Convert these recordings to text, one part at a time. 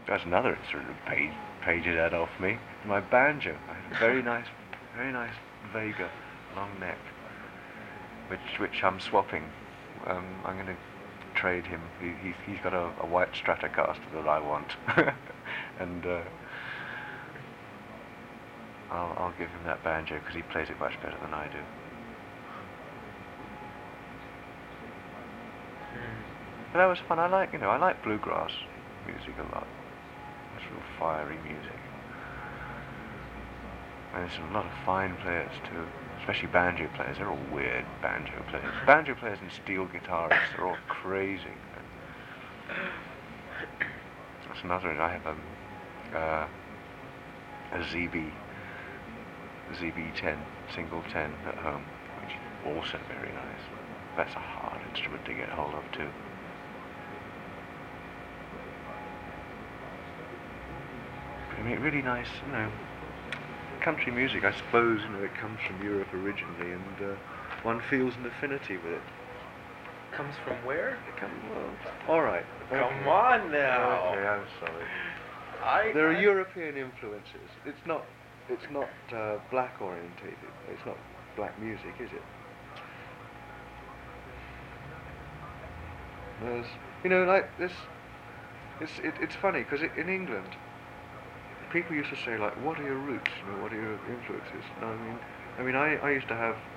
That's another instrument that pages that off me. My banjo. I had a very nice Vega, long neck, which I'm swapping. I'm going to trade him. He's got a white Stratocaster that I want, and I'll give him that banjo because he plays it much better than I do. But that was fun. I like bluegrass music a lot. It's real fiery music. And there's a lot of fine players too, especially banjo players. They're all weird banjo players. Banjo players and steel guitarists, they're all crazy. That's another. I have a ZB10 single 10 at home, which is also very nice. That's a hard instrument to get hold of too. I mean, really nice, country music. I suppose it comes from Europe originally, and one feels an affinity with it. Comes from where? All right. Come on now. Okay, I'm sorry. There are European influences. It's not black orientated. It's not black music, is it? There's, like this. It's funny because in England, people used to say, like, what are your roots? What are your influences? I used to have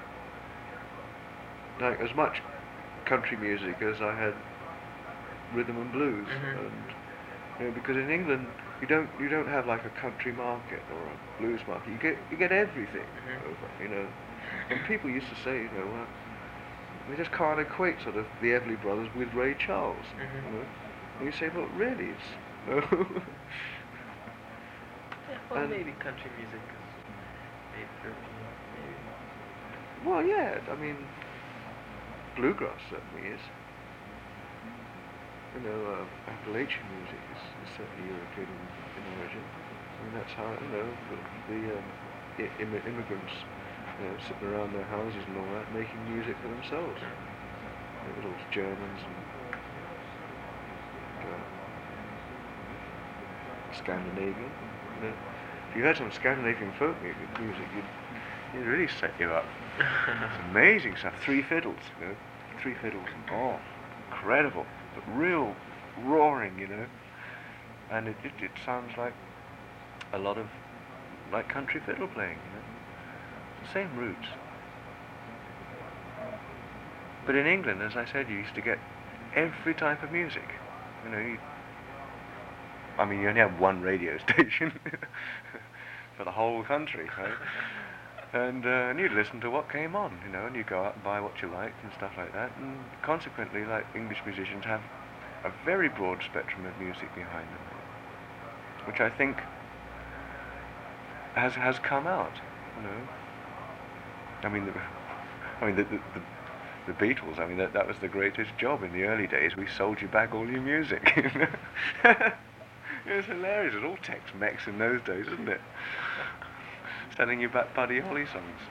like as much country music as I had rhythm and blues, and because in England you don't have like a country market or a blues market. You get everything over, and people used to say, they just can't equate sort of the Everly Brothers with Ray Charles, and you say, well, really, it's well, maybe country music is made for maybe. Well, yeah, bluegrass certainly is. Appalachian music is certainly European in origin. That's how, the immigrants, sitting around their houses and all that, making music for themselves. Little Germans and Scandinavian. If you heard some Scandinavian folk music, you'd really set you up. It's amazing stuff. Three fiddles, and incredible, but real roaring, and it sounds like a lot of like country fiddle playing, It's the same roots. But in England, as I said, you used to get every type of music. You only have one radio station for the whole country, right? And you'd listen to what came on, and you'd go out and buy what you liked and stuff like that. And consequently, like, English musicians have a very broad spectrum of music behind them, which I think has come out, The Beatles, that was the greatest job in the early days. We sold you back all your music, It was hilarious. It was all Tex-Mex in those days, wasn't it? Selling you back Buddy Holly songs.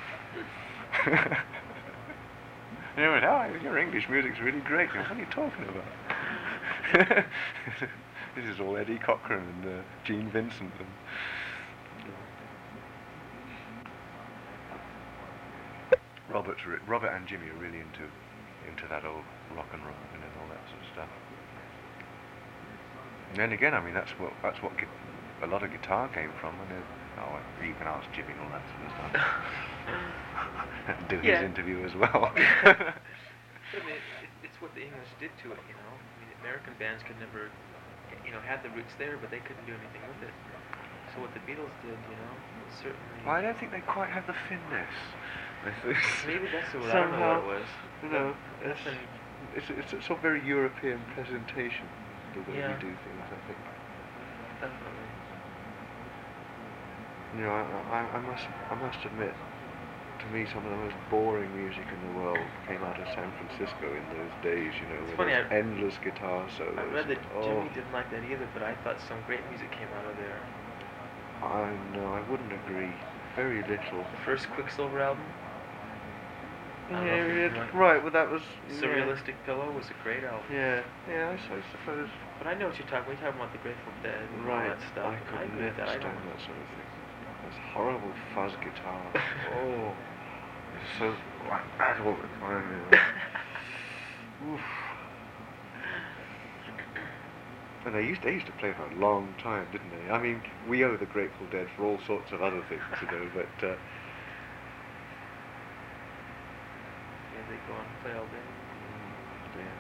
Your English music's really great. What are you talking about? This is all Eddie Cochran and Gene Vincent. Robert and Jimmy are really into that old rock and roll and all that sort of stuff. And then again, that's what a lot of guitar came from. You can ask Jimmy and all that sort of stuff. Do his interview as well. It's what the English did to it, American bands could never, had the roots there, but they couldn't do anything with it. So what the Beatles did, certainly. Well, I don't think they quite have the thinness. Maybe that's what somehow, I don't know what it was. It's a very European presentation, the way we do things, I think. Definitely. I must admit, to me, some of the most boring music in the world came out of San Francisco in those days, It's with funny, those endless guitar solos. I read that Jimmy didn't like that either, but I thought some great music came out of there. I wouldn't agree. Very little. The first Quicksilver album? Right, well that was... Surrealistic Pillow was a great album. Yeah, I suppose. But I know what you're talking. We're talking about the Grateful Dead and all Right, that stuff. I and could agree with never that. I stand don't. that sort of thing. Those horrible fuzz guitars. Oh, it's so like that all the time. You know. Oof. And they used to play for a long time, didn't they? I mean, we owe the Grateful Dead for all sorts of other things, you know, but Yeah, they go on and play all day. yeah.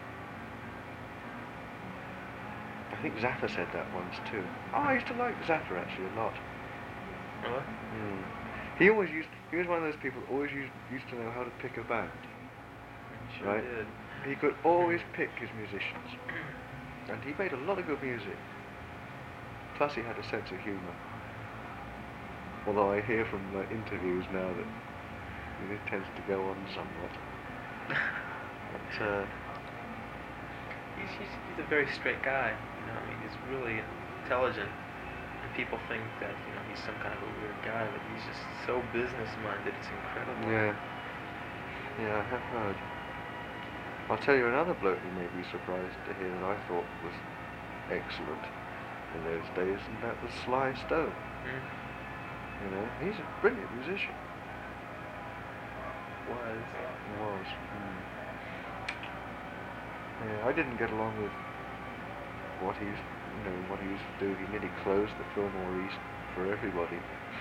I think Zappa said that once too. Oh, I used to like Zappa actually a lot. Really? He was one of those people who always used to know how to pick a band. He sure Right? did. He could always pick his musicians. And he made a lot of good music. Plus he had a sense of humour. Although I hear from interviews now that it tends to go on somewhat. But, He's a very straight guy. You know, I mean, he's really intelligent. And people think that, you know, he's some kind of a weird guy, but he's just so business-minded. It's incredible. yeah. Yeah, I have heard. I'll tell you another bloke who made me surprised to hear that I thought was excellent in those days, and that was Sly Stone. You know, he's a brilliant musician. Was. Yeah, I didn't get along with what he used to do. He nearly closed the Fillmore East for everybody.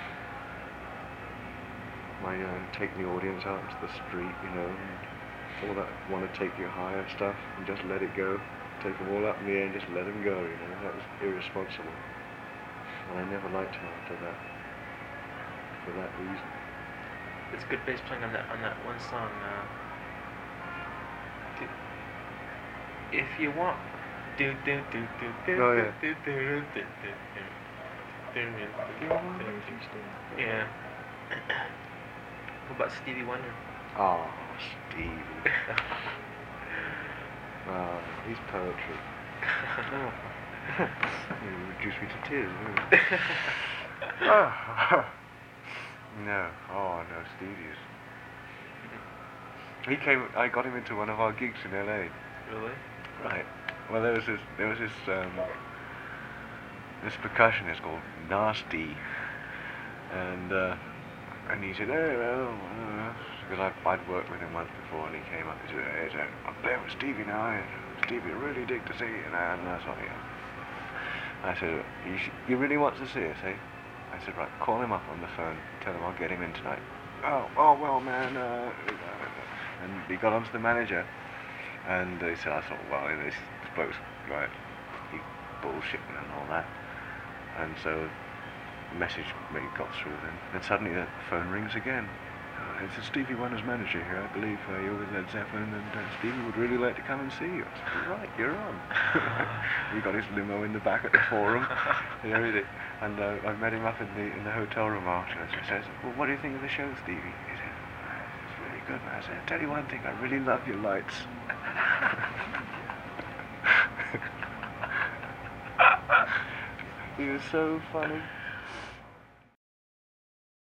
Take the audience out into the street, you know, and all that want to take you higher stuff and just let it go. Take them all up in the air and just let them go, you know. That was irresponsible. And I never liked him after that, for that reason. It's good bass playing on that one song. If you want. Do do do do do Oh, yeah. do do do do. Yeah. What about Stevie Wonder? Oh, Stevie. Oh, he's poetry. Oh. You reduced me to tears. Oh. No, Stevie's. I got him into one of our gigs in LA. Really? Right. Well, there was this percussionist called Nasty, and he said, hey, well, because I'd worked with him once before, and he came up and said, hey, I'm playing with Stevie now, and Stevie really dig to see you, and I thought, yeah. I said, you really want to see us, eh? I said, right, call him up on the phone, tell him I'll get him in tonight. Oh, well, man, and he got onto the manager, and he said, I thought, well, this bloke's, right, he bullshitting and all that, and so the message maybe got through then suddenly the phone rings again. It's Stevie Wonder's manager here, I believe, you're with Led Zeppelin, and Stevie would really like to come and see you. I said, right, you're on. He got his limo in the back at the Forum, and everything. And I met him up in the hotel room afterwards. I said, well, what do you think of the show, Stevie? He said, it's really good, man. I said, I'll tell you one thing, I really love your lights. He was so funny.